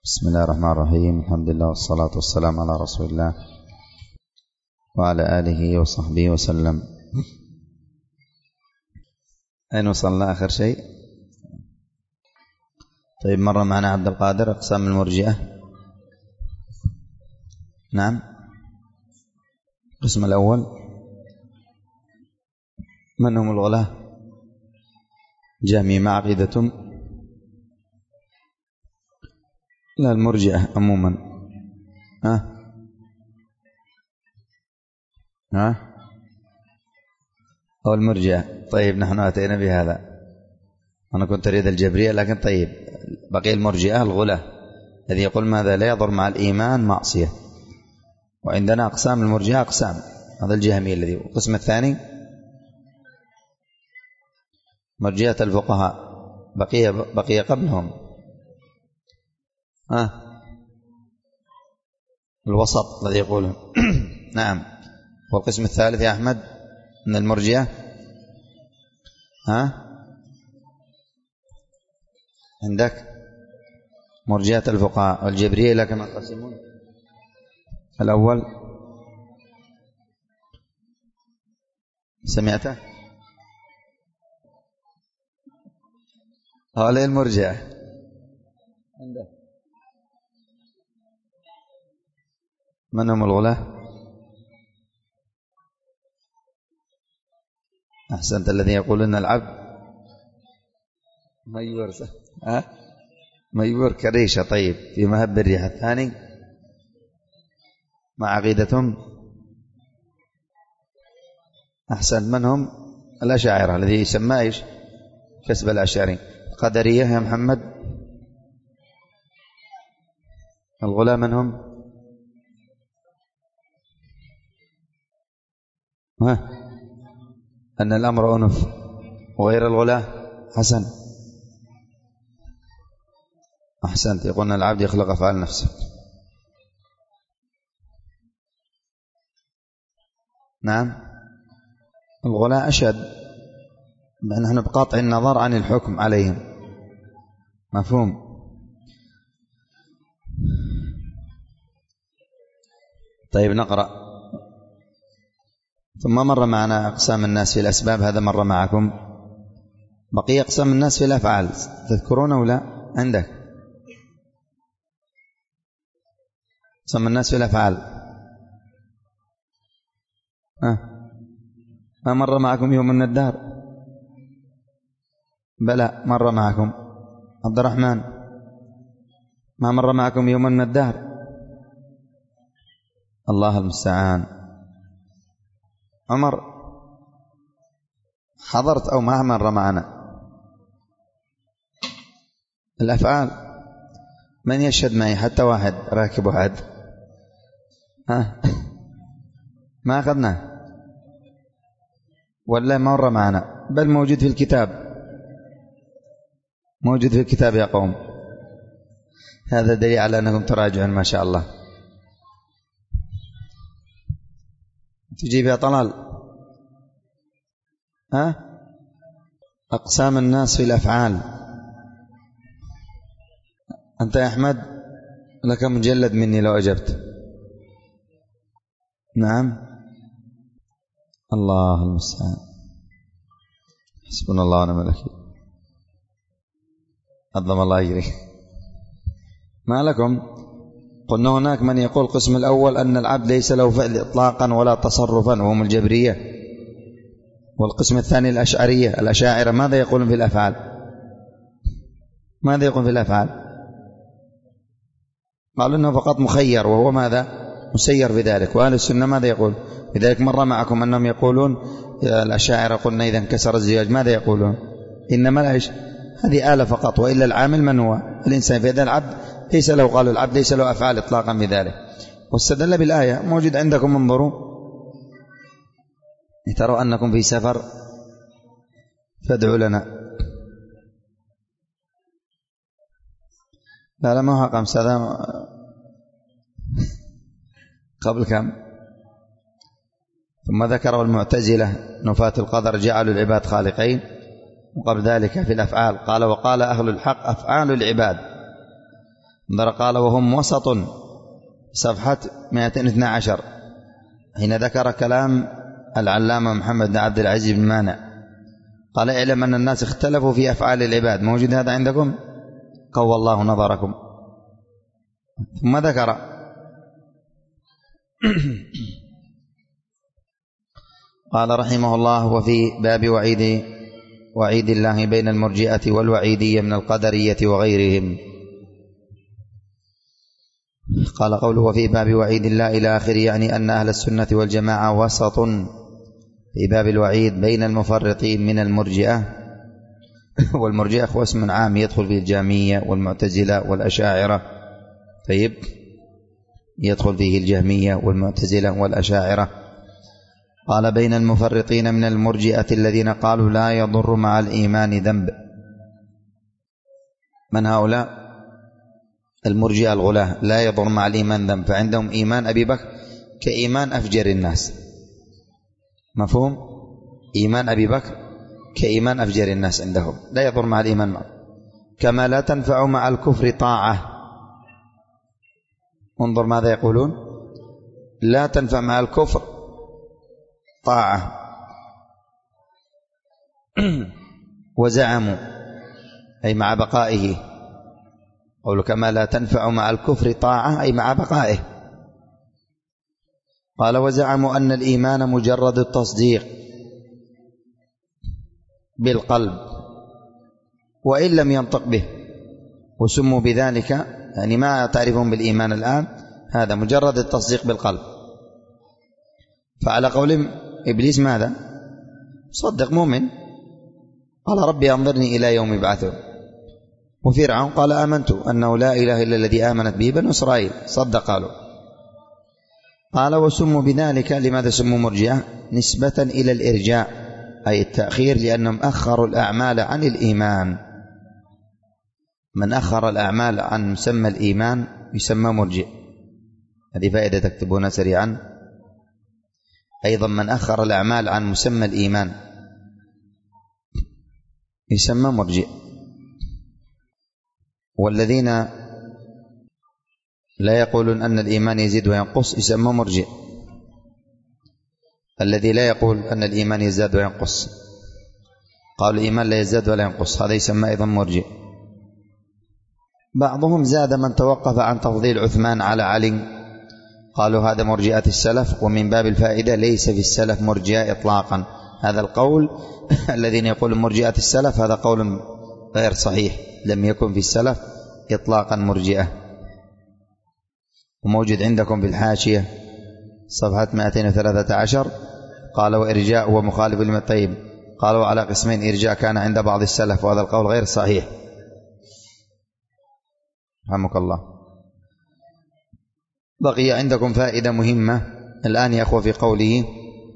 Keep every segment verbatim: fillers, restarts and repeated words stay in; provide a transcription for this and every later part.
بسم الله الرحمن الرحيم. الحمد لله والصلاة والسلام على رسول الله وعلى آله وصحبه وسلم. أين وصلنا آخر شيء؟ طيب، مرة معنا عبد القادر أقسام المرجئة. نعم. القسم الأول من هم الغلاة؟ جهمية. ما عقيدتهم؟ لا، المرجئة عموما. ها ها أو المرجئة. طيب، نحن أتينا بهذا. أنا كنت أريد الجبرية، لكن طيب بقي المرجئة الغلاة الذي يقول ماذا؟ لا يضر مع الإيمان معصية. وعندنا أقسام المرجئة أقسام. هذا الجهمي الذي. القسم الثاني مرجئة الفقهاء، بقي بقي قبلهم ها الوسط الذي يقولون. نعم. والقسم الثالث يا أحمد من المرجئة ها عندك مرجئة الفقهاء والجبرية، لكن ينقسمون. الأول سمعته؟ هؤلاء المرجئة عندك من هم الغلاة؟ أحسنت. الذي يقول أن العبد ميور ها ميور كريشة. طيب، في مهب الريح. الثاني مع عقيدتهم. أحسن. من هم؟ الأشاعرة الذي يسمى إيش؟ كسب الأشاعري. قدرية يا محمد. الغلاة من هم؟ ها أن الأمر أنف وغير الغلاة. حسن. أحسنت. يقولون العبد يخلق أفعال نفسه. نعم. الغلاة أشد، نحن بقاطع النظر عن الحكم عليهم. مفهوم؟ طيب، نقرأ. ثم مر معنا أقسام الناس في الأسباب، هذا مر معكم. بقي أقسام الناس في الأفعال، تذكرون ولا؟ عندك أقسام الناس في الأفعال. ها ما مر معكم يوم من الدهر؟ بلى مر معكم. عبد الرحمن، ما مر معكم يوم من الدهر؟ الله المستعان. عمر، حضرت أو ما مر معنا؟ الأفعال. من يشهد معي؟ حتى واحد راكب واحد. ها ما أخذنا ولا مر معنا؟ بل موجود في الكتاب، موجود في الكتاب يا قوم. هذا دليل على أنكم تراجعون ما شاء الله. تجيب يا طلال. ها أقسام الناس في الأفعال. أنت يا أحمد لك مجلد مني لو أجبت. نعم. الله المستعان. حسبنا الله ونعم الوكيل. عظم الله يجري. ما لكم؟ قلنا هناك من يقول القسم الأول أن العبد ليس له فعل إطلاقا ولا تصرفا، وهم الجبرية. والقسم الثاني الأشعرية الأشاعرة. ماذا يقولون في الأفعال؟ ماذا يقولون في الأفعال؟ قالوا أنه فقط مخير، وهو ماذا؟ مسير بذلك. وأهل السنة ماذا يقول؟ لذلك مر معكم أنهم يقولون الأشاعرة قلنا إذا انكسر الزجاج ماذا يقولون؟ إنما العيش هذه آلة فقط، وإلا العامل من هو؟ الإنسان. في هذا العبد ليس له، قالوا العبد ليس له أفعال إطلاقا بذلك. واستدل بالآية موجود عندكم، انظروا. تروا أنكم في سفر فادعوا لنا. لا لا ما هو خمسة، هذا قبل كم. ثم ذكر المعتزلة نفاة القدر جعلوا العباد خالقين. وقبل ذلك في الأفعال قال وقال أهل الحق أفعال العباد قال وهم وسط صفحة مئتين واثني عشر حين ذكر كلام العلامة محمد بن عبد العزيز بن مانع قال اعلم أن الناس اختلفوا في أفعال العباد. موجود هذا عندكم؟ قوى الله نظركم. ثم ذكر قال رحمه الله وفي باب وعيد وعيد الله بين المرجئة والوعيدية من القدرية وغيرهم. قال قوله وفي باب وعيد الله إلى آخره يعني أن أهل السنة والجماعة وسط في باب الوعيد بين المفرطين من المرجئة. والمرجئة هو اسم عام يدخل فيه الجهمية والمعتزلة والأشاعرة. طيب يدخل فيه الجهمية والمعتزلة والأشاعرة. قال بين المفرطين من المرجئة الذين قالوا لا يضر مع الإيمان ذنب. من هؤلاء؟ المرجئة الغلاة، لا يضر مع الإيمان ذنب، فعندهم إيمان أبي بكر كإيمان أفجر الناس. مفهوم؟ إيمان أبي بكر كإيمان أفجر الناس عندهم، لا يضر مع الإيمان معه. كما لا تنفع مع الكفر طاعة. انظر ماذا يقولون، لا تنفع مع الكفر طاعة. وزعموا أي مع بقائه، قولوا كما لا تنفع مع الكفر طاعة أي مع بقائه. قال وزعموا أن الإيمان مجرد التصديق بالقلب وإن لم ينطق به، وسموا بذلك يعني ما تعرفون بالإيمان الآن، هذا مجرد التصديق بالقلب. فعلى قول إبليس ماذا؟ صدق مؤمن، قال ربي أنظرني إلى يوم يبعثون. وفرعون قال آمنت أنه لا إله إلا الذي آمنت به بنو إسرائيل، صدق قالوا. قال وسموا بذلك، لماذا سموا مرجئة؟ نسبة إلى الإرجاء أي التأخير، لأنهم أخروا الأعمال عن الإيمان. من أخر الأعمال عن مسمى الإيمان يسمى مرجئ. هذه فائدة تكتبونها سريعا. أيضا من أخر الأعمال عن مسمى الإيمان يسمى مرجئ. والذين لا يقولون أن الإيمان يزيد وينقص يسمى مرجئ. الذي لا يقول أن الإيمان يزداد وينقص، قالوا الإيمان لا يزداد ولا ينقص، هذا يسمى أيضا مرجئ. بعضهم زاد من توقف عن تفضيل عثمان على علي، قالوا هذا مرجئة السلف. ومن باب الفائدة ليس في السلف مرجئة إطلاقا. هذا القول الذين يقولون مرجئة السلف هذا قول غير صحيح، لم يكن في السلف إطلاقا مرجئة. وموجود عندكم في الحاشية صفحة مئتين وثلاثة عشر قال وإرجاء هو مخالف لما طيب. قالوا على قسمين، إرجاء كان عند بعض السلف وهذا القول غير صحيح. رحمك الله. بقي عندكم فائدة مهمة الآن يا أخوة في قوله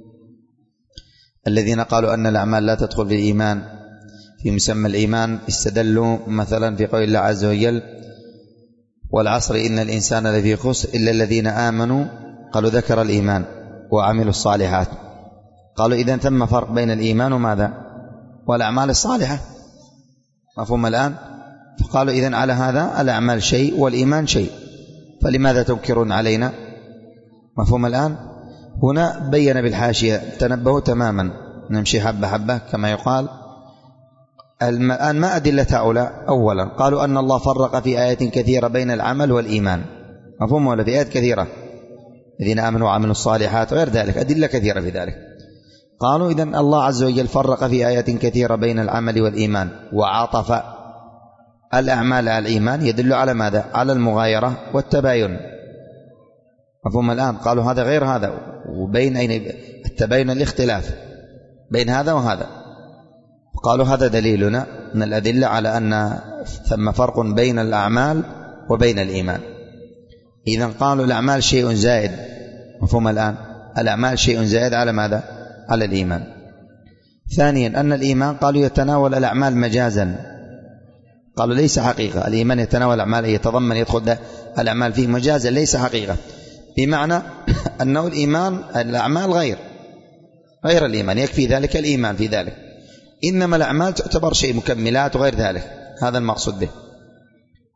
الذين قالوا أن الأعمال لا تدخل في الإيمان في مسمى الإيمان، استدلوا مثلا في قول الله عز وجل والعصر إن الإنسان لفي خسر إلا الذين آمنوا، قالوا ذكر الإيمان وعملوا الصالحات. قالوا إذن ثم فرق بين الإيمان وماذا؟ والأعمال الصالحة. مفهوم الآن؟ فقالوا إذن على هذا الأعمال شيء والإيمان شيء، فلماذا تنكرون علينا؟ مفهوم الآن؟ هنا بين بالحاشية، تنبهوا تماما، نمشي حبة حبة كما يقال. الآن ما أدلة هؤلاء؟ أولا قالوا أن الله فرق في آيات كثيرة بين العمل والإيمان. مفهوم ولا؟ في آيات كثيرة الذين آمنوا وعملوا الصالحات وغير ذلك، أدلة كثيرة في ذلك. قالوا إذن الله عز وجل فرق في آيات كثيرة بين العمل والإيمان، وعطف الأعمال على الإيمان، يدل على ماذا؟ على المغايرة والتباين. مفهوم الآن؟ قالوا هذا غير هذا، وبين أين التباين؟ الاختلاف بين هذا وهذا. قالوا هذا دليلنا من الأدلة على أن ثم فرق بين الأعمال وبين الإيمان. إذن قالوا الأعمال شيء زائد. مفهوم الآن؟ الأعمال شيء زائد على ماذا؟ على الإيمان. ثانيا أن الإيمان قالوا يتناول الأعمال مجازا، قالوا ليس حقيقة. الإيمان يتناول الأعمال، يتضمن يدخل الأعمال فيه مجازا، ليس حقيقة، بمعنى أنه الإيمان الأعمال غير غير الإيمان، يكفي ذلك الإيمان في ذلك، إنما الأعمال تعتبر شيء مكملات وغير ذلك. هذا المقصود به.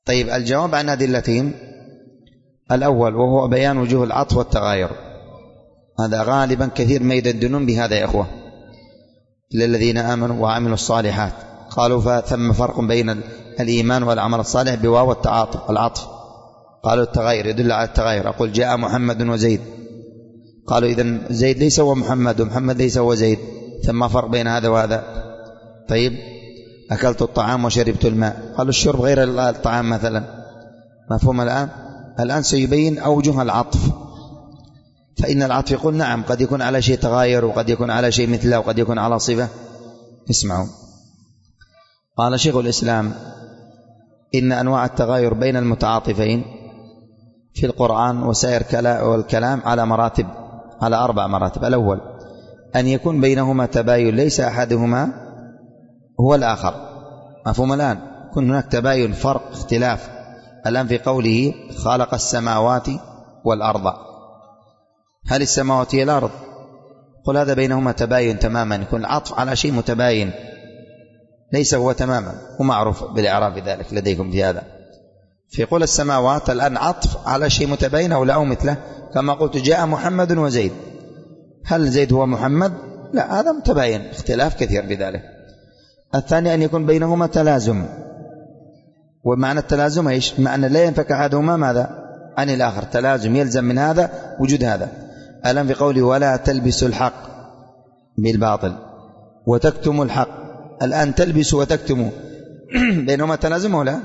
طيب الجواب عن أدلتهم: الأول وهو بيان وجوه العطف والتغاير، هذا غالبا كثير ما يدندنون بهذا يا إخوة، للذين آمنوا وعملوا الصالحات، قالوا فثم فرق بين الإيمان والعمل الصالح بواو التعاطف العطف، قالوا التغاير يدل على التغاير. أقول جاء محمد وزيد، قالوا إذن زيد ليس هو محمد ومحمد ليس هو زيد، ثم فرق بين هذا وهذا. طيب أكلت الطعام وشربت الماء، قالوا الشرب غير الطعام مثلا. مفهوم الآن؟ الآن سيبين أوجه العطف، فإن العطف يقول نعم قد يكون على شيء تغاير، وقد يكون على شيء مثله، وقد يكون على صفة. اسمعوا، قال شيخ الإسلام: إن أنواع التغاير بين المتعاطفين في القرآن وسائر والكلام على مراتب، على أربع مراتب. الأول أن يكون بينهما تباين ليس أحدهما هو الآخر. مفهوم الآن؟ يكون هناك تباين، فرق، اختلاف. الآن في قوله خلق السماوات والأرض، هل السماوات هي الأرض؟ قل هذا بينهما تباين تماما، يكون العطف على شيء متباين ليس هو تماما، ومعروف بالإعراب ذلك لديكم في هذا. في قول السماوات الآن عطف على شيء متباين أو لا أو مثله، كما قلت جاء محمد وزيد، هل زيد هو محمد؟ لا، هذا متباين، اختلاف كثير بذلك. الثاني أن يكون بينهما تلازم، ومعنى التلازم ايش؟ معنى لا ينفك أحدهما ماذا عن الآخر، تلازم يلزم من هذا وجود هذا. الآن في قوله ولا تلبسوا الحق بالباطل وتكتموا الحق، الآن تلبسوا وتكتموا بينهما تلازم ولا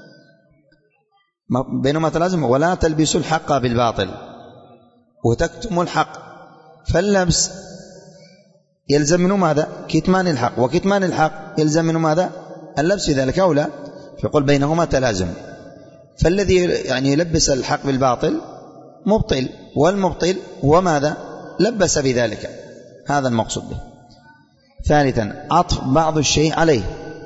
بينهما تلازم؟ ولا تلبسوا الحق بالباطل وتكتموا الحق، فاللبس يلزم منه ماذا؟ كتمان الحق، وكتمان الحق يلزم منه ماذا؟ اللبس، ذلك أولى. فيقول بينهما تلازم، فالذي يعني يلبس الحق بالباطل مبطل، والمبطل هو ماذا؟ لبس بذلك، هذا المقصود به. ثالثا عطف بعض الشيء عليه،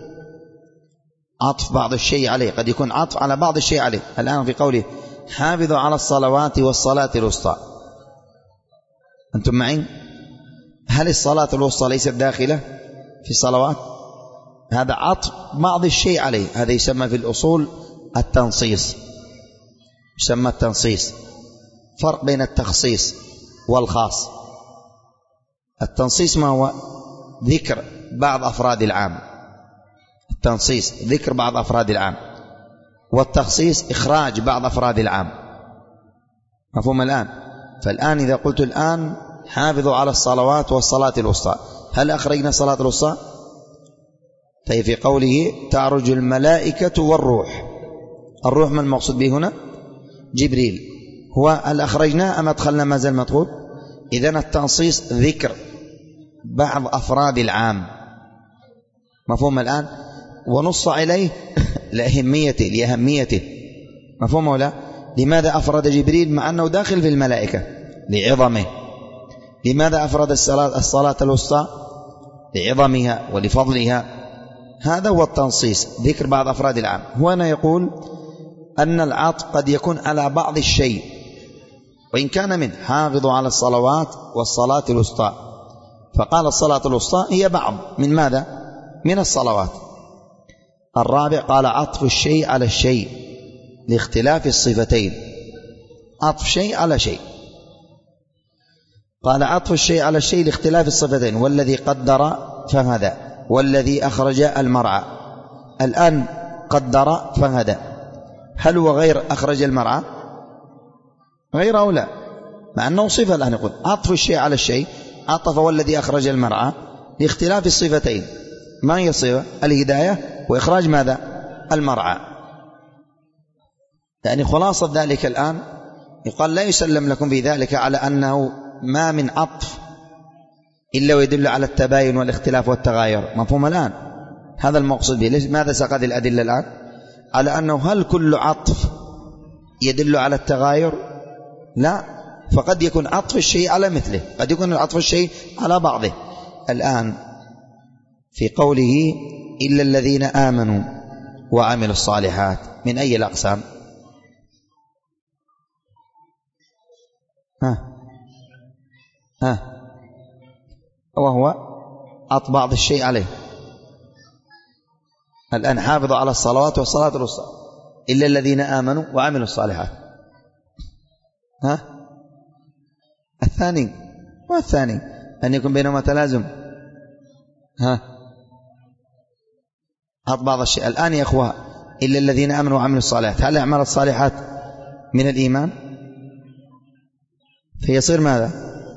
عطف بعض الشيء عليه، قد يكون عطف على بعض الشيء عليه. الآن في قوله حافظوا على الصلوات والصلاة الوسطى، أنتم معي؟ هل الصلاة الوسطى ليست داخلة في الصلوات؟ هذا عطف بعض الشيء عليه، هذا يسمى في الأصول التنصيص، يسمى التنصيص. فرق بين التخصيص والخاص. التنصيص ما هو؟ ذكر بعض أفراد العام، التنصيص ذكر بعض أفراد العام، والتخصيص إخراج بعض أفراد العام. مفهوم الآن؟ فالآن إذا قلت الآن حافظوا على الصلوات والصلاة الوسطى، هل أخرجنا الصلاة الوسطى؟ طيب في قوله تعرج الملائكة والروح، الروح ما المقصود به هنا؟ جبريل، هو هل أخرجنا أم أدخلنا ما زال مطلوب؟ إذن التنصيص ذكر بعض أفراد العام. مفهوم الآن؟ ونص عليه لأهميته لأهميته. مفهوم ولا؟ لماذا أفرد جبريل مع أنه داخل في الملائكة؟ لعظمه. لماذا أفرد الصلاة, الصلاة الوسطى؟ لعظمها ولفضلها. هذا هو التنصيص، ذكر بعض أفراد العام. هنا يقول أن العطف قد يكون على بعض الشيء، وإن كان منه حافظوا على الصلوات والصلاة الوسطى، فقال الصلاة الوسطى هي بعض من ماذا؟ من الصلوات. الرابع قال عطف الشيء على الشيء لاختلاف الصفتين، عطف شيء على شيء. قال عطف الشيء على الشيء لاختلاف الصفتين، والذي قدر فهدى والذي أخرج المرعى. الآن قدر فهدى، هل هو غير أخرج المرعى؟ غير أو لا؟ مع أنه صفة. الآن يقول عطف الشيء على الشيء، عطف والذي أخرج المرعى لاختلاف الصفتين. ما هي الصفة؟ الهداية وإخراج ماذا؟ المرعى. يعني خلاصة ذلك الآن يقال لا يسلم لكم في ذلك على أنه ما من عطف إلا ويدل على التباين والاختلاف والتغاير. مفهوم الآن؟ هذا المقصود به. ماذا سقط الأدلة الآن؟ على أنه هل كل عطف يدل على التغاير؟ لا، فقد يكون عطف الشيء على مثله، قد يكون عطف الشيء على بعضه. الآن في قوله إلا الذين آمنوا وعملوا الصالحات، من أي الأقسام؟ ها ها وهو عطف بعض الشيء عليه. الآن حافظوا على الصلوات والصلاة الوسطى، إلا الذين آمنوا وعملوا الصالحات. ها الثاني والثاني أن يكون بينهما تلازم. ها حط بعض الشيء الآن يا أخوة، إلا الذين آمنوا وعملوا الصالحات، هل أعمال الصالحات من الإيمان؟ فيصير ماذا؟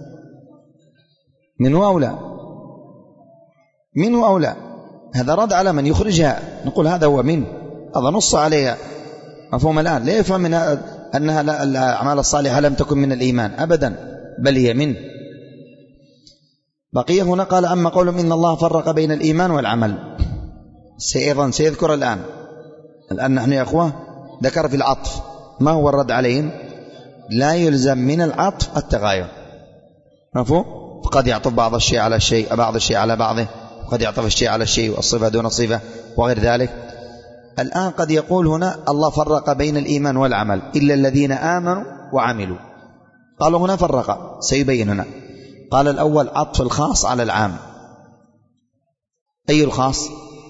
منه أو لا؟ منه أو لا؟ هذا رد على من يخرجها، نقول هذا هو منه، هذا نص عليها. مفهوم الآن؟ لا يفهم من أنها الأعمال الصالحة لم تكن من الإيمان أبدا، بل هي منه. بقي هنا قال أما قولهم إن الله فرق بين الإيمان والعمل، أيضا سيذكر الآن. الآن نحن يا أخوة ذكر في العطف، ما هو الرد عليهم؟ لا يلزم من العطف التغاير، مفهوم؟ فقد يعطف بعض الشيء على الشيء، بعض الشيء على بعضه، وقد يعطف الشيء على الشيء والصفة دون صفة وغير ذلك. الآن قد يقول هنا الله فرق بين الإيمان والعمل إلا الذين آمنوا وعملوا، قالوا هنا فرق، سيبين هنا. قال الأول عطف الخاص على العام. أي الخاص؟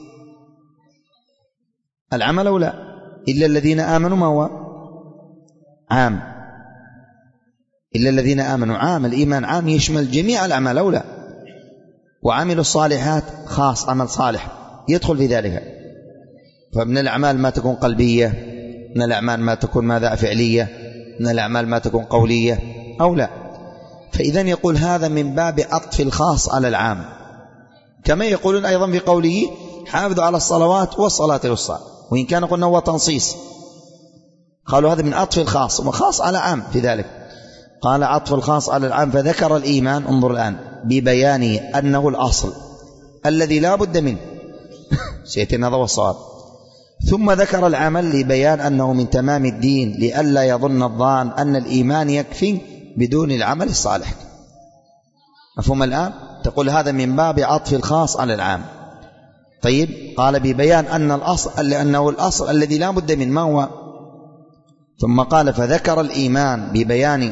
العمل أو لا؟ إلا الذين آمنوا ما هو؟ عام. إلا الذين آمنوا عام، الإيمان عام يشمل جميع الأعمال أو لا؟ وعملوا الصالحات خاص، عمل صالح يدخل في ذلك. فمن الأعمال ما تكون قلبية، من الأعمال ما تكون ماذا فعلية، من الأعمال ما تكون قولية أو لا. فإذا يقول هذا من باب عطف الخاص على العام، كما يقولون أيضا في قوله حافظوا على الصلوات والصلاة الوسطى، وإن كان قلنا هو تنصيص، قالوا هذا من عطف الخاص وخاص على عام في ذلك. قال عطف الخاص على العام، فذكر الإيمان، انظر الآن، ببيان أنه الأصل الذي لا بد منه سيأتينا هذا والصواب. ثم ذكر العمل لبيان أنه من تمام الدين، لئلا يظن الظان أن الإيمان يكفي بدون العمل الصالح. مفهوم الآن؟ تقول هذا من باب عطف الخاص على العام. طيب، قال ببيان أن الأصل لأنه الأصل الذي لا بد منه، ما هو؟ ثم قال فذكر الإيمان ببيان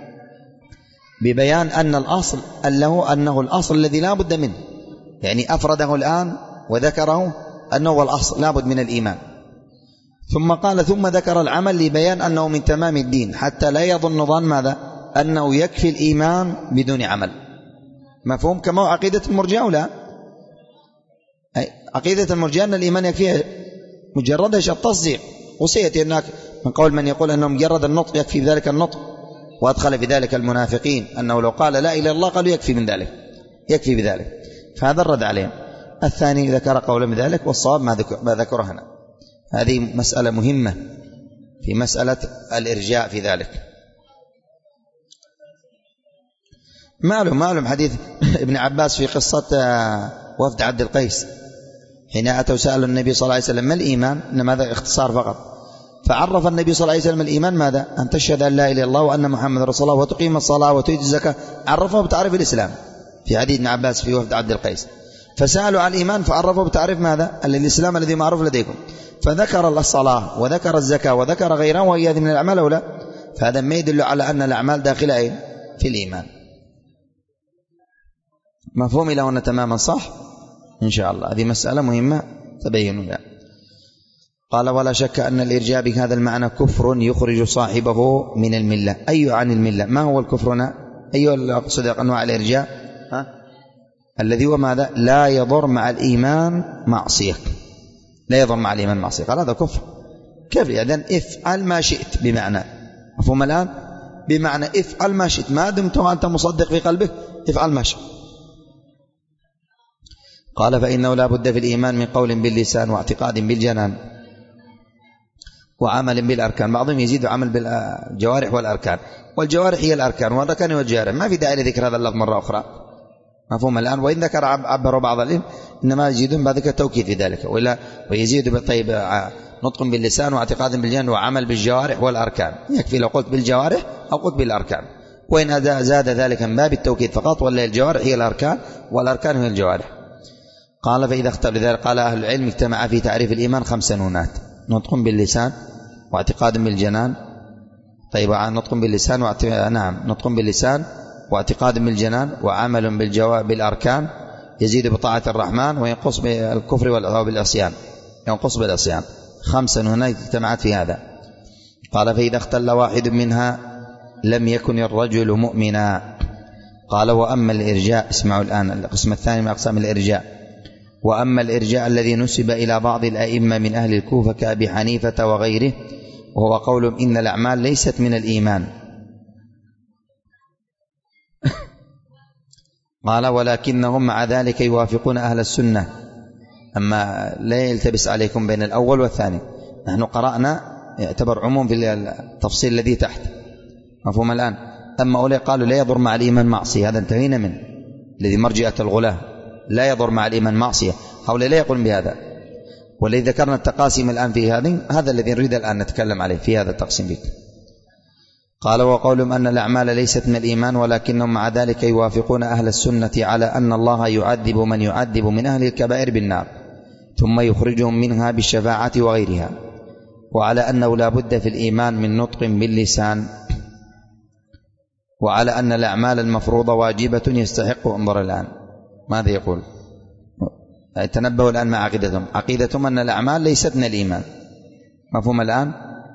ببيان أن الأصل له أنه الأصل الذي لا بد منه، يعني أفرده الآن وذكره أنه هو الأصل لا بد من الإيمان. ثم قال ثم ذكر العمل لبيان أنه من تمام الدين، حتى لا يظن ظن ماذا؟ أنه يكفي الإيمان بدون عمل. مفهوم؟ كما هو عقيدة المرجئة ولا؟ عقيدة المرجئة أن الإيمان يكفي مجرد التصديق، وسيأتي هناك من قول من يقول أنه مجرد النطق يكفي بذلك النطق، وأدخل بذلك المنافقين أنه لو قال لا إله إلا الله قالوا يكفي من ذلك، يكفي بذلك. فهذا الرد عليهم. الثاني ذكر قولا بذلك، والصواب ما ذكر ما ذكره هنا. هذه مسألة مهمة في مسألة الإرجاء في ذلك. معلوم معلوم حديث ابن عباس في قصة وفد عبد القيس حين أتوا سألوا النبي صلى الله عليه وسلم ما الإيمان، إنما هذا اختصار فقط. فعرف النبي صلى الله عليه وسلم الإيمان ماذا؟ أن تشهد أن لا إله إلا الله وأن محمد رسول الله وتقيم الصلاة وتؤتي الزكاة. عرفه بتعريف الإسلام في حديث ابن عباس في وفد عبد القيس. فسألوا عن الإيمان فعرفوا بتعريف ماذا؟ الإسلام الذي معروف لديكم. فذكر الصلاة وذكر الزكاة وذكر غيرها، وهي من الأعمال أو لا؟ فهذا ما يدل على أن الأعمال داخلة أين؟ في الإيمان. مفهوم إلى هنا تماما صح؟ إن شاء الله هذه مسألة مهمة تبينوا لها. قال ولا شك أن الإرجاء بهذا المعنى كفر يخرج صاحبه من الملة. أي عن الملة؟ ما هو الكفر هنا؟ أي أقصد أنواع الإرجاء؟ ها؟ الذي هو ماذا؟ لا يضر مع الإيمان معصية، لا يضر مع الإيمان معصية. قال هذا كفر. كيف؟ إذن افعل ما شئت بمعنى، مفهوم الآن؟ بمعنى افعل ما شئت، ما دمت أنت مصدق في قلبك افعل ما شئت. قال فإنه لا بد في الإيمان من قول باللسان واعتقاد بالجنان وعمل بالأركان. بعضهم يزيد عمل بالجوارح والأركان، والجوارح هي الأركان والأركان هو الجوارح، ما في داعي لذكر هذا اللفظ مرة أخرى. مفهوم الآن؟ وإن ذكر عبروا بعض العلم إنما يزيدون بعد ذلك التوكيد في ذلك، وإلا ويزيد بالطيب نطق باللسان واعتقاد بالجنان وعمل بالجوارح والأركان. يكفي لو قلت بالجوارح أو قلت بالأركان، وإن زاد ذلك من باب التوكيد فقط، ولا الجوارح هي الأركان والأركان هي الجوارح. قال فإذا اختار ذلك قال أهل العلم اجتمع في تعريف الإيمان خمس نونات: نطق باللسان واعتقاد بالجنان. طيب نطق باللسان واعت... نعم نطق باللسان واعتقاد بالجنان وعمل بالجواب بالأركان، يزيد بطاعة الرحمن وينقص بالكفر والعصيان، ينقص بالعصيان. خمسا هنا اجتمعت في هذا. قال فإذا اختل واحد منها لم يكن الرجل مؤمنا. قال وأما الإرجاء، اسمعوا الآن القسم الثاني من أقسام الإرجاء. وأما الإرجاء الذي نسب إلى بعض الأئمة من أهل الكوفة كأبي حنيفة وغيره، وهو قولهم إن الأعمال ليست من الإيمان. قال ولكنهم مع ذلك يوافقون أهل السنة. أما لا يلتبس عليكم بين الأول والثاني، نحن قرأنا يعتبر عموم في التفصيل الذي تحت، مفهوم الآن. أما أولئك قالوا لا يضر مع الإيمان معصية، هذا انتهينا منه، الذي مرجئة الغلاة لا يضر مع الإيمان معصية، هؤلاء لا يقولون بهذا. والذي ذكرنا التقاسيم الآن في هذه، هذا الذي نريد الآن نتكلم عليه في هذا التقسيم بك. قال وقولهم أن الأعمال ليست من الإيمان، ولكنهم مع ذلك يوافقون أهل السنة على أن الله يعذب من يعذب من أهل الكبائر بالنار ثم يخرجهم منها بالشفاعة وغيرها، وعلى أنه لا بد في الإيمان من نطق باللسان، وعلى أن الأعمال المفروضة واجبة يستحق. انظر الآن ماذا يقول، تنبهوا الآن مع عقيدتهم. عقيدتهم أن الأعمال ليست من الإيمان، مفهوم الآن.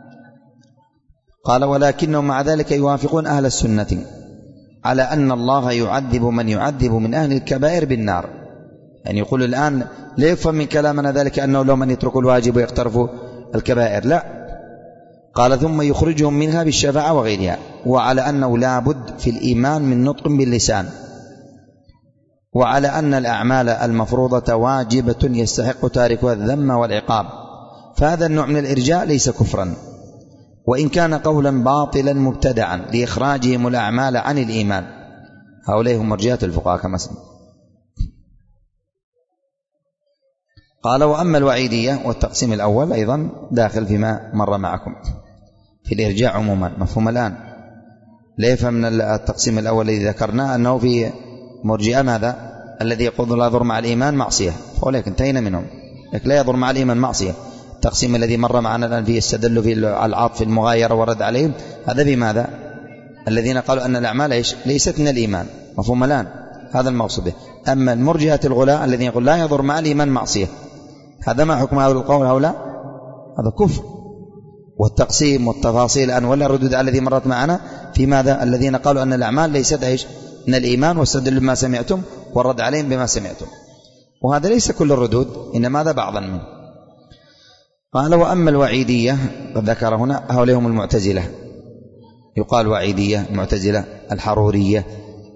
قال ولكنهم مع ذلك يوافقون أهل السنة على أن الله يعذب من يعذب من أهل الكبائر بالنار. يعني يقول الآن لا يفهم من كلامنا ذلك أنه لو من يتركوا الواجب ويقترفوا الكبائر، لا. قال ثم يخرجهم منها بالشفاعة وغيرها، وعلى أنه لا بد في الإيمان من نطق باللسان، وعلى أن الأعمال المفروضة واجبة يستحق تاركها الذم والعقاب. فهذا النوع من الإرجاء ليس كفرا، وإن كان قولا باطلا مبتدعا لإخراجهم الأعمال عن الإيمان. هؤلاء هم مرجئة الفقهاء كما سمع. قال وأما الوعيدية، والتقسيم الأول أيضا داخل فيما مر معكم في الإرجاء عموما، مفهوم الآن. لا يفهم من التقسيم الأول الذي ذكرناه أنه في مرجئة ماذا الذي يقول لا يضر مع الإيمان معصية، ولكن انتهينا منهم، لكن لا يضر مع الإيمان معصية. التقسيم الذي مر معنا الآن فيه استدلوا في العطف المغايرة ورد عليهم، هذا بماذا؟ الذين قالوا أن الأعمال إيش؟ ليست من الإيمان، مفهوم الآن، هذا المقصود به. أما المرجئة الغلاة الذين يقول لا يضر مع الإيمان معصية، هذا ما حكم هذا القول هؤلاء؟ هذا كفر. والتقسيم والتفاصيل الآن ولا ردود على الذي مرت معنا في ماذا؟ الذين قالوا أن الأعمال ليست إيش؟ من الإيمان، واستدلوا بما سمعتم والرد عليهم بما سمعتم. وهذا ليس كل الردود، إنما هذا بعضا منه. قال وأما الوعيدية، قد ذكر هنا هؤلاء هم المعتزلة، يقال وعيدية، المعتزلة، الحرورية.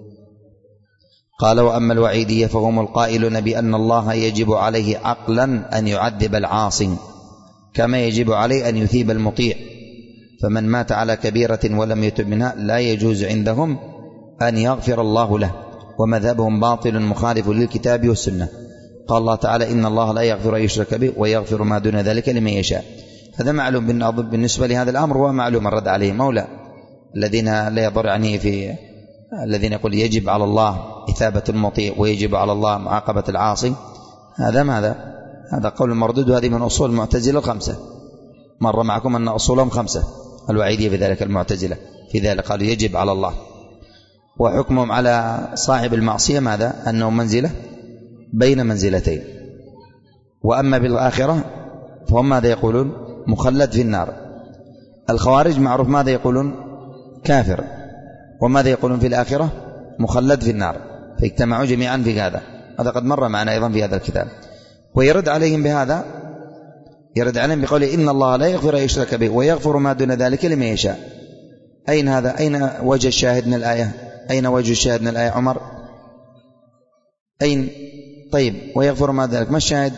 قال وأما الوعيدية فهم القائلون بأن الله يجب عليه عقلا أن يعذب العاصي كما يجب عليه أن يثيب المطيع، فمن مات على كبيرة ولم يتب منها لا يجوز عندهم أن يغفر الله له، ومذهبهم باطل مخالف للكتاب والسنة. قال الله تعالى إن الله لا يغفر أن يشرك به ويغفر ما دون ذلك لمن يشاء. هذا معلوم بالنسبة لهذا الأمر، وهو معلوم الرد عليه مولى الذين لا يضر عنه في الذين يقول يجب على الله إثابة المطيع ويجب على الله معاقبة العاصي. هذا ماذا؟ هذا قول مردود، وهذه من أصول المعتزلة الخمسة. مر معكم أن أصولهم خمسة، الوعيدية في ذلك المعتزلة في ذلك قالوا يجب على الله. وحكمهم على صاحب المعصية ماذا؟ أنه منزلة بين منزلتين. وأما بالآخرة فهم ماذا يقولون؟ مخلد في النار. الخوارج معروف ماذا يقولون؟ كافر. وماذا يقولون في الآخرة؟ مخلد في النار. فاجتمعوا جميعا في هذا، هذا قد مر معنا أيضا في هذا الكتاب. ويرد عليهم بهذا، يرد عليهم بقوله إن الله لا يغفر أن يشرك به ويغفر ما دون ذلك لمن يشاء. أين هذا؟ أين وجه الشاهد من الآية؟ أين وجه الشاهد من الآية عمر؟ أين؟ طيب ويغفر ما ذلك، ما الشاهد؟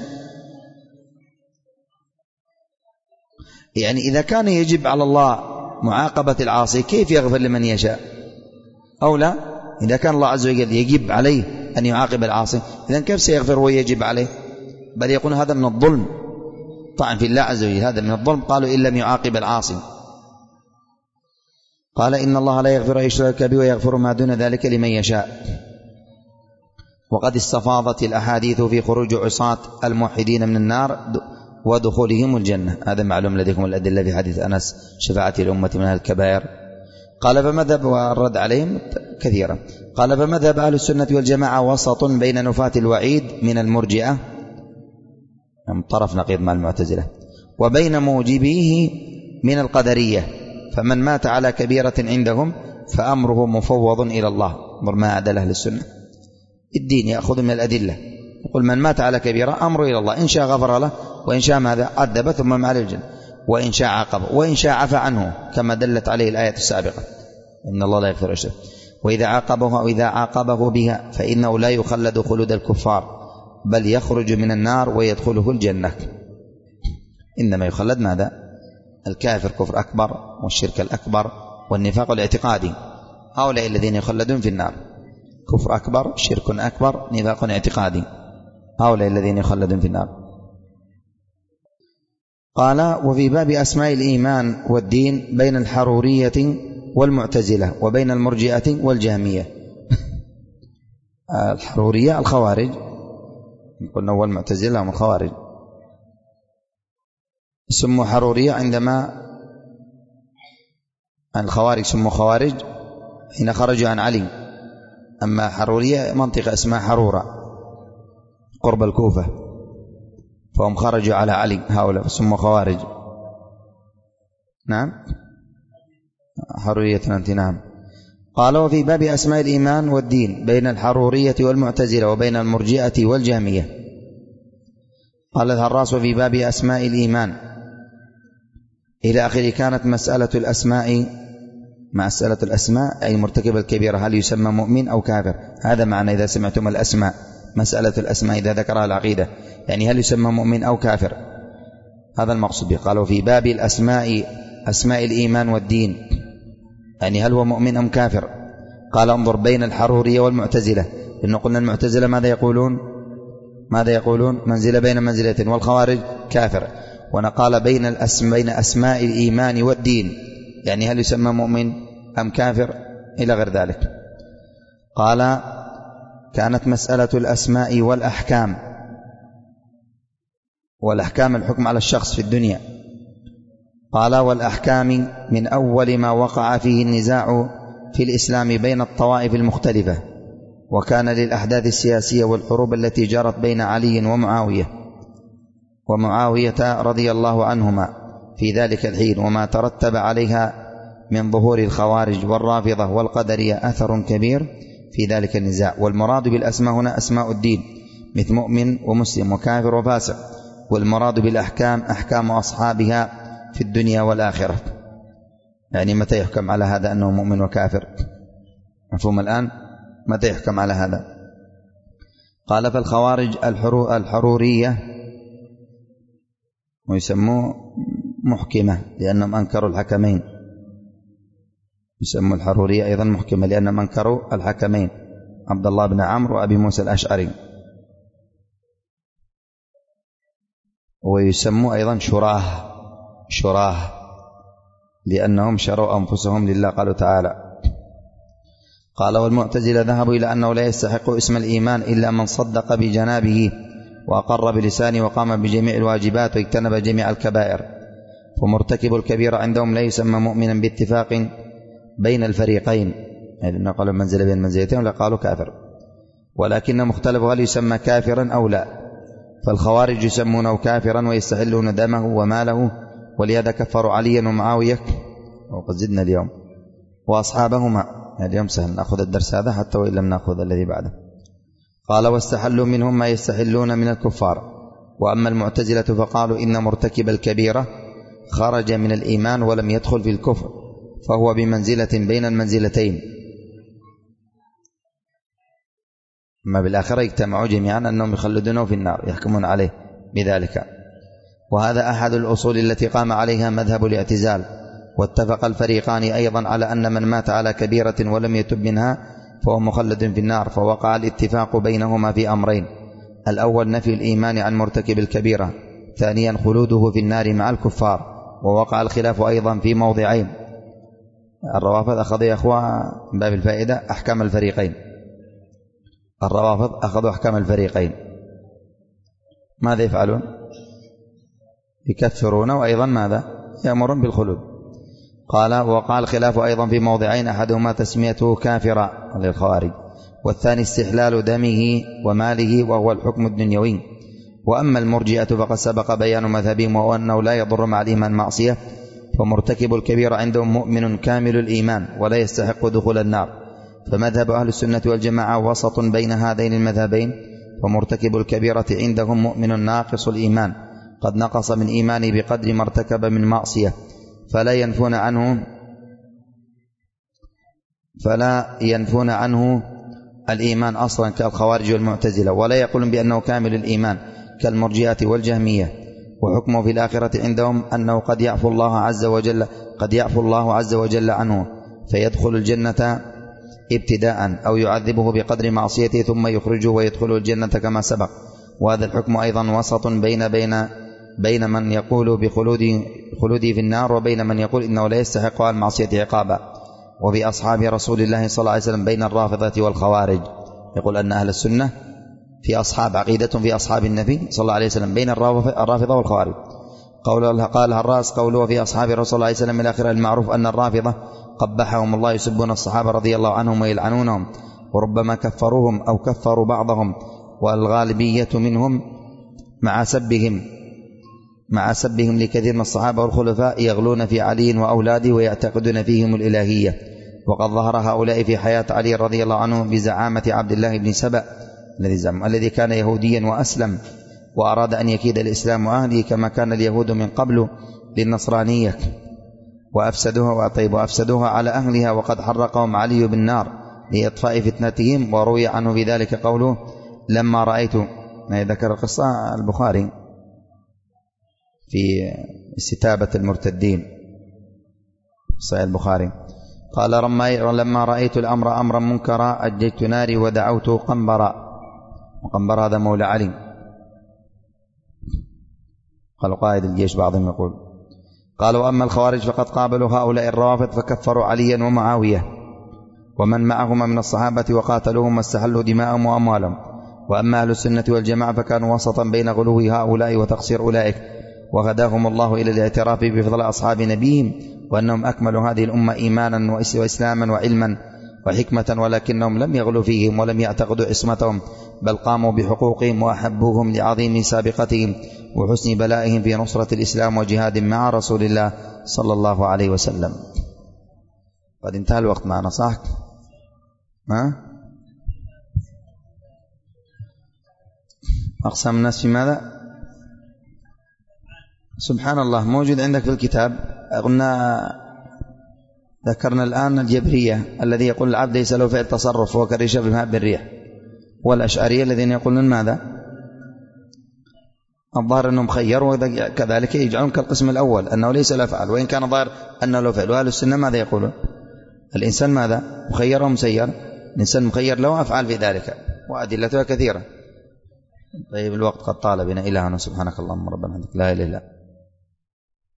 يعني إذا كان يجب على الله معاقبة العاصي كيف يغفر لمن يشاء؟ أو لا، إذا كان الله عز وجل يجب عليه أن يعاقب العاصي، إذن كيف سيغفر ويجب عليه؟ بل يقول هذا من الظلم، طعن في الله عز وجل، هذا من الظلم. قالوا إن لم يعاقب العاصي. قال إن الله لا يغفر أن يشرك به ويغفر ما دون ذلك لمن يشاء. وقد استفاضت الأحاديث في خروج عصاة الموحدين من النار ودخولهم الجنة. هذا معلوم لديكم الأدلة في حديث أنس شفاعة الأمة من أهل الكبائر. قال فمذهب، والرد عليهم كثيرا. قال فمذهب أهل السنة والجماعة وسط بين نفاة الوعيد من المرجئة، طرف نقيض مع المعتزلة، وبين موجبيه من القدرية، فمن مات على كبيرة عندهم فأمره مفوض إلى الله. انظر ما عدل أهل السنة الدين، يأخذ من الأدلة، يقول من مات على كبيرة أمره إلى الله، إن شاء غفر له، وإن شاء ماذا عذب ثم مع الجنة، وإن شاء عاقب، وإن شاء عفى عنه كما دلت عليه الآية السابقة إن الله لا يغفر الشرك. وإذا عاقبه أو إذا عاقبه بها فإنه لا يخلد خلود الكفار، بل يخرج من النار ويدخله الجنة. إنما يخلد ماذا؟ الكافر كفر أكبر والشرك الأكبر والنفاق الاعتقادي، هؤلاء الذين يخلدون في النار، كفر أكبر، شرك أكبر، نفاق اعتقادي، هؤلاء الذين يخلدون في النار. قال وفي باب أسماء الإيمان والدين بين الحرورية والمعتزلة وبين المرجئة والجهمية. الحرورية الخوارج، قلنا هو المعتزلة هم الخوارج، سموا حرورية عندما الخوارج سموا خوارج حين خرجوا عن علي، أما حرورية منطقة اسمها حرورة قرب الكوفة، فهم خرجوا على علي هؤلاء سموا خوارج. نعم حرورية أنت. نعم. قال وفي باب أسماء الإيمان والدين بين الحرورية والمعتزلة وبين المرجئة والجهمية. قال الهراس وفي باب أسماء الإيمان إلى آخره. كانت مسألة الأسماء مسألة الأسماء أي مرتكب الكبيرة هل يسمى مؤمن أو كافر، هذا معنى إذا سمعتم الأسماء، مسألة الأسماء إذا ذكرها العقيدة يعني هل يسمى مؤمن أو كافر، هذا المقصود به. قالوا في باب الأسماء أسماء الإيمان والدين يعني هل هو مؤمن أم كافر. قال انظر بين الحرورية والمعتزلة، لأنه قلنا المعتزلة ماذا يقولون ماذا يقولون منزلة بين منزلتين، والخوارج كافر. ونقال بين الأسماء بين أسماء الإيمان والدين يعني هل يسمى مؤمن أم كافر إلى غير ذلك. قال كانت مسألة الأسماء والأحكام، والأحكام الحكم على الشخص في الدنيا. قال والأحكام من أول ما وقع فيه النزاع في الإسلام بين الطوائف المختلفة، وكان للأحداث السياسية والحروب التي جرت بين علي ومعاوية ومعاوية رضي الله عنهما في ذلك الحين وما ترتب عليها من ظهور الخوارج والرافضة والقدرية أثر كبير في ذلك النزاع. والمراد بالأسماء هنا أسماء الدين مثل مؤمن ومسلم وكافر وفاسق، والمراد بالأحكام أحكام أصحابها في الدنيا والآخرة. يعني متى يحكم على هذا أنه مؤمن وكافر؟ مفهوم الآن؟ متى يحكم على هذا؟ قال فالخوارج الحرورية ويسموه محكمة لأنهم أنكروا الحكمين، يسموا الحرورية أيضا محكمة لأنهم أنكروا الحكمين عبد الله بن عمرو وأبي موسى الأشعري. ويسموا أيضا شراه شراه لأنهم شروا أنفسهم لله قالوا تعالى. قال والمعتزلة ذهبوا إلى أنه لا يستحق اسم الإيمان إلا من صدق بجنابه وأقر بلسانه وقام بجميع الواجبات واجتنب جميع الكبائر، فمرتكب الكبيرة عندهم لا يسمى مؤمنا باتفاق بين الفريقين، يعني قالوا منزل بين منزلتين ولا قالوا كافر، ولكن مختلف هل يسمى كافرا أو لا. فالخوارج يسمونه كافرا ويستحلون دمه وماله، ولهذا كفروا عليا ومعاوية وقد زدنا اليوم وأصحابهما. اليوم سهل نأخذ الدرس هذا حتى وإن لم نأخذ الذي بعده. قال واستحلوا منهم ما يستحلون من الكفار. وأما المعتزلة فقالوا إن مرتكب الكبيرة خرج من الإيمان ولم يدخل في الكفر، فهو بمنزلة بين المنزلتين، أما بالآخرة يجتمعوا جميعا أنهم يخلدونه في النار يحكمون عليه بذلك. وهذا أحد الأصول التي قام عليها مذهب الاعتزال. واتفق الفريقان أيضا على أن من مات على كبيرة ولم يتب منها فهو مخلد في النار، فوقع الاتفاق بينهما في أمرين: الأول نفي الإيمان عن مرتكب الكبيرة، ثانيا خلوده في النار مع الكفار. ووقع الخلاف أيضا في موضعين. الروافض أخذوا يا أخوة باب الفائدة أحكام الفريقين، الروافض أخذوا أحكام الفريقين، ماذا يفعلون؟ يكفرون وأيضا ماذا؟ يأمرون بالخلود. قال ووقع الخلاف أيضا في موضعين: أحدهما تسميته كافرا للخوارج، والثاني استحلال دمه وماله وهو الحكم الدنيوي. وأما المرجئة فقد سبق بيان مذهبهم وأنه لا يضر مع الإيمان معصية، فمرتكب الكبيرة عندهم مؤمن كامل الإيمان ولا يستحق دخول النار. فمذهب أهل السنة والجماعة وسط بين هذين المذهبين، فمرتكب الكبيرة عندهم مؤمن ناقص الإيمان قد نقص من إيمانه بقدر ما ارتكب من معصية، فلا ينفون عنه فلا ينفون عنه الإيمان أصلا كالخوارج والمعتزلة، ولا يقولون بأنه كامل الإيمان كالمرجئة والجهمية. وحكمه في الآخرة عندهم أنه قد يعفو الله عز وجل قد يعفو الله عز وجل عنه فيدخل الجنة ابتداء، أو يعذبه بقدر معصيته ثم يخرجه ويدخل الجنة كما سبق. وهذا الحكم أيضا وسط بين بين بين من يقول بخلوده خلوده في النار وبين من يقول إنه لا يستحق على المعصية عقابا. وفي أصحاب رسول الله صلى الله عليه وسلم بين الرافضة والخوارج، يقول أن أهل السنة في أصحاب عقيدة في أصحاب النبي صلى الله عليه وسلم بين الرافضة والخوارج. قول قال الراس قوله في أصحاب رسول الله صلى الله عليه وسلم الآخرة، المعروف أن الرافضة قبحهم الله يسبون الصحابة رضي الله عنهم ويلعنونهم، وربما كفروهم أو كفروا بعضهم، والغالبية منهم مع سبهم مع سبهم لكثير من الصحابة والخلفاء يغلون في علي وأولاده ويعتقدون فيهم الإلهية. وقد ظهر هؤلاء في حياة علي رضي الله عنه بزعامة عبد الله بن سبأ الذي زعم الذي كان يهوديا وأسلم وأراد أن يكيد الإسلام وأهله كما كان اليهود من قبل للنصرانية وأفسدوها وأطيب وأفسدوها على أهلها، وقد حرقهم علي بالنار لإطفاء فتنتهم. وروي عنه بذلك قوله لما رأيت، ما ذكر قصة البخاري في استتابة المرتدين صحيح البخاري، قال لما رأيت الأمر أمرا منكرا أججت ناري ودعوت قنبرا، وقنبر هذا مولى علي. قال قائد الجيش بعضهم يقول. قالوا أما الخوارج فقد قابلوا هؤلاء الروافض فكفروا عليا ومعاوية ومن معهما من الصحابة وقاتلوهم واستحلوا دماءهم وأموالهم. وأما أهل السنة والجماعة فكانوا وسطا بين غلو هؤلاء وتقصير أولئك، وغداهم الله إلى الاعتراف بفضل أصحاب نبيهم وأنهم أكملوا هذه الأمة إيمانا وإسلاما وعلما وحكمة، ولكنهم لم يغلوا فيهم ولم يعتقدوا عصمتهم، بل قاموا بحقوقهم وأحبوهم لعظيم سابقتهم وحسن بلائهم في نصرة الإسلام وجهاد مع رسول الله صلى الله عليه وسلم. قد انتهى الوقت معنا صح؟ ها؟ أقسام الناس في ماذا؟ سبحان الله موجود عندك في الكتاب. قلنا ذكرنا الآن الجبرية الذي يقول العبد ليس له فعل تصرف وهو كالريشة بالماء بالريح، والأشعرية الذين يقولون ماذا؟ الظاهر أنهم خيروا وكذلك يجعلون كالقسم الأول أنه ليس له فعل وإن كان ظاهر أنه له فعل. وأهل السنة ماذا يقولون؟ الإنسان ماذا؟ مخير ومسير، الإنسان مخير له أفعال في ذلك وأدلتها كثيرة. طيب الوقت قد طال بنا، إلهنا سبحانك اللهم ربنا لا إله إلا أنت.